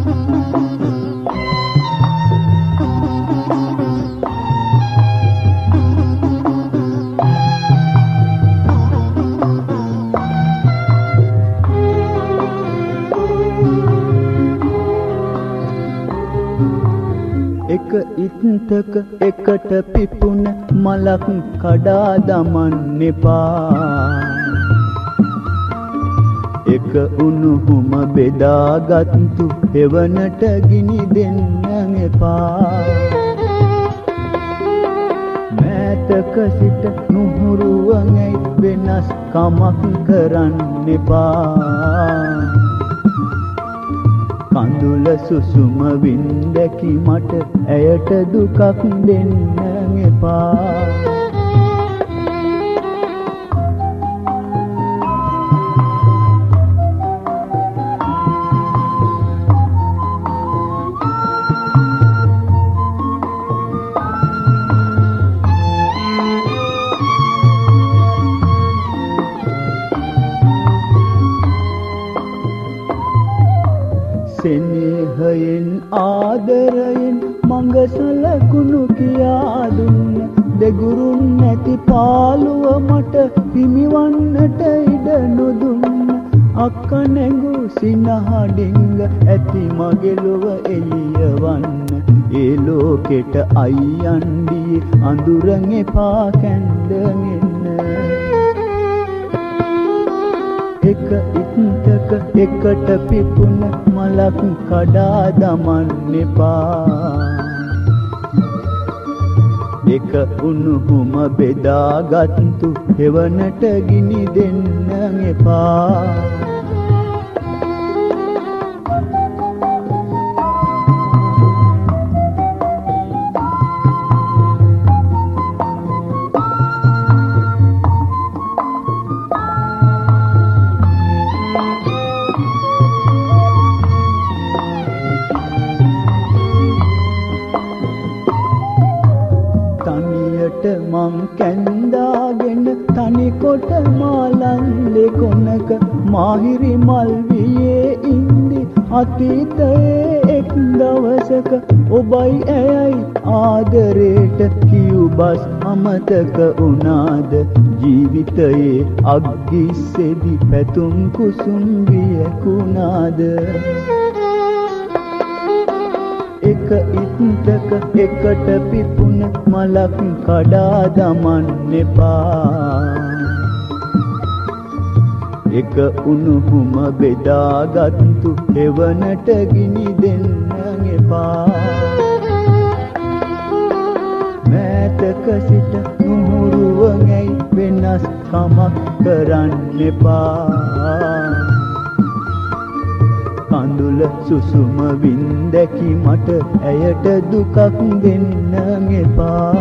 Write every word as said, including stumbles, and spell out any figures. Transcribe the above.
එක ඉත්තක එකට පිපුන මලක් කඩා දමන්න එපා. එක උණුහුම බෙදාගත්තු හෙවනට ගිනි දෙන්න එපා. මෑතක සිට නුහුරුවන්යි වෙනස් කමක් කරන්න එපා. කඳුල සුසුම වින්දකි මට ඇයට දුකක් දෙන්න එපා. සෙනෙහයෙන් ආදරයෙන් මඟ සලකුණු කියා දුන්න දෙගුරුන් නැති පාළුව මට හිමිවන්නට ඉඩ නොදුන්න. අක්ක නැඟු සිනහඩිංග ඇති මගේ ලොව එළියවන්න. ඒ ලෝකෙට අයියන්ඩියේ අඳුරන් එපා කැන්දගෙන. එක ඉත්තක එකට පිපුන මලක් කඩා දමන්න එපා. එක උණුහුම බෙදාගත්තු හෙවනට ගිනි දෙන්න එපා. මං කැන්දාගෙන තනිකොට මාලන්දෙ කොනක මාහිරි මල් වියේ ඉන්දි අතීතයේ එක් දවසක ඔබයි ඇයයි ආදරේට කියුබස් අමතක වුණාද. ජීවිතයේ අග්ගිස්සෙදි පැතුම් කුසුම් වියකුණාද. එක ඉත්තක එකට පිපුන මලක් කඩා දමන්න එපා. එක උණුහුම බෙදාගත්තු හෙවනට ගිනි දෙන්න එපා. මෑතක සිට නුහුරුවන්යි වෙනස් කමක් කරන්න එපා. කඳුල සුසුම වින්දකි මට ඇයට දුකක් දෙන්න එපා.